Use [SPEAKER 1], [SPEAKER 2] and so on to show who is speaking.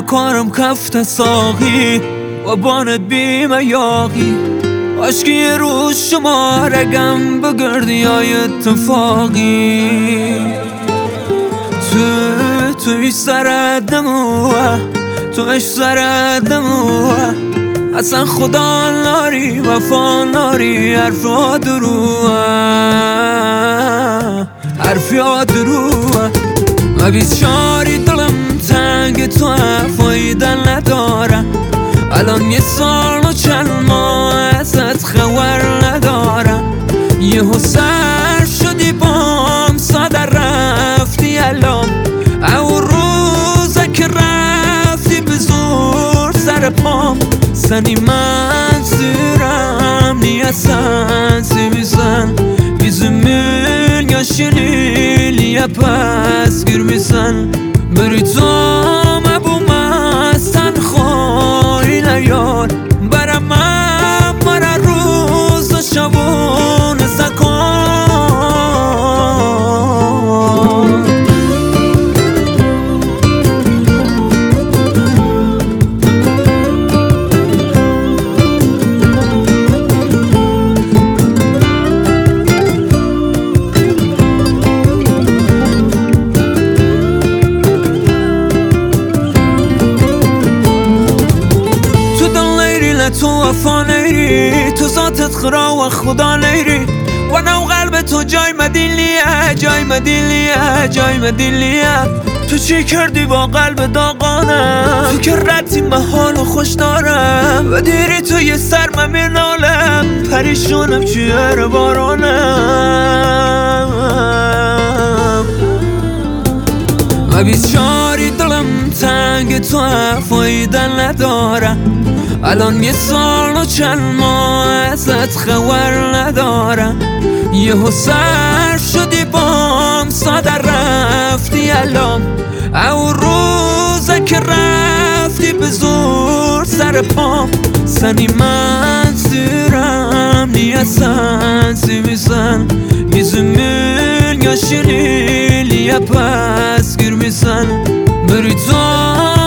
[SPEAKER 1] کارم کفت ساقی و بانت بیم یاقی عشقی یه روز شما رگم بگردی های اتفاقی توی سردموه توش سردموه اصلا خدا ناری وفا ناری حرفات روه و بیچاری دلم تنگ تو فایده نداره الان یه سال و چند ماه ازت خبر نداره یهو سر شدی بام ساده رفتی الان او روزه که رفتی به زور سر پام سنی من سرم نیه سنسی میزن بیزمین یا شنیلیه پس گیر میزن بری تو مبو مستن خوری نیار برم مرا روز و شبون سکن تو وفا نیری تو ذاتت خرا و خدا نیری و نو قلب تو جای مدیلیه جای مدیلیه جای مدیلیه تو چی کردی با قلب داغانم تو که رتیم به حال و خوش دارم و دیری تو یه سر مینالم پریشونم چیه بارانم و بیچاری دلم تنگ تو فایده نداره الان یه سال و چند ماه ازت خبر ندارم یهو سر شدی بام ساده رفتی الان او روزه که رفتی به زور سر پام سنی من سیرم نیه سنسی میزن میزمین یا شنیلیه پس گیر میزن بری تو